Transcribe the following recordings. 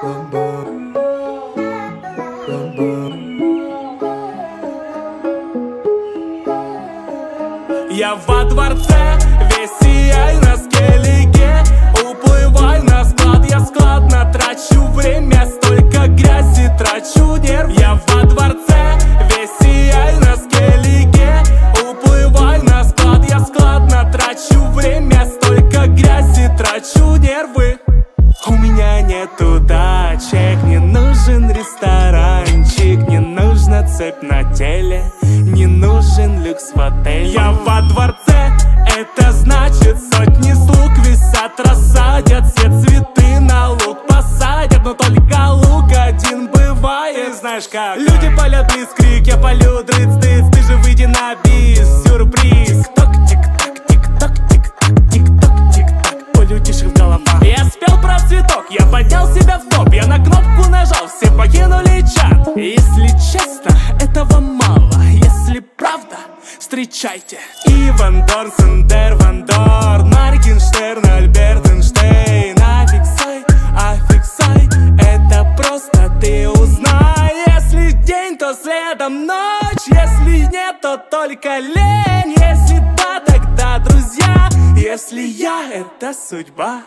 Я во дворце, весь сияю на скеллиге. Уплываю на склад, я складно трачу время. Столько грязи, трачу нерв. Я во дворце, весь сияю на скеллиге. Уплываю на склад, я складно трачу время. Столько грязи, трачу нервы. У меня нету дачек, не нужен ресторанчик, не нужна цепь на теле, не нужен люкс в отеле. Я во дворце, это значит сотни слуг висят, рассадят, все цветы на луг посадят, но только лук один бывает. Знаешь как? Люди палят блицкрик, я полю дрыц-дыц, ты же выйди на бис, сюрприз. Тик-ток, тик-так, тик-ток, тик-так, тик-ток, тик-так, у людишек в головах. Я спел про цветок, я поднял себя в топ, я на кнопку нажал, все покинули чат. Если честно, этого мало, если правда, встречайте Иван Дорн, Сендер Ван Дорн, Моргенштерн, Альберт Эйнштейн. Аффиксай, это просто ты узнай. Если день, то следом ночь, если нет, то только лень. Если да, тогда друзья, если я — это судьба.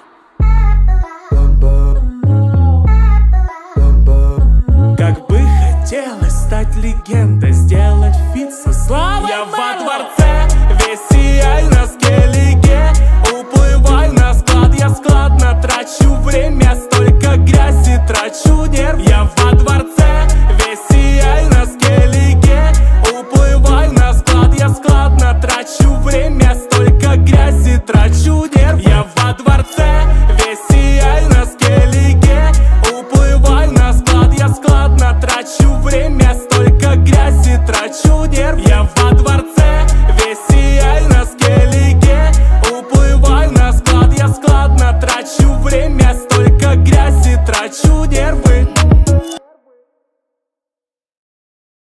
Как бы хотелось стать легендой, сделать фит со славой. Я во дворце, весь сияю на скеллиге. Уплываю на склад, я складно трачу время. Столько грязи, трачу нерв. Я во дворце, весь сияю на скеллиге. Уплываю на склад, я складно трачу время. Столько грязи, трачу нерв. Я во дворце, весь сияю на скеллиге. Уплываю на склад, я складно трачу время.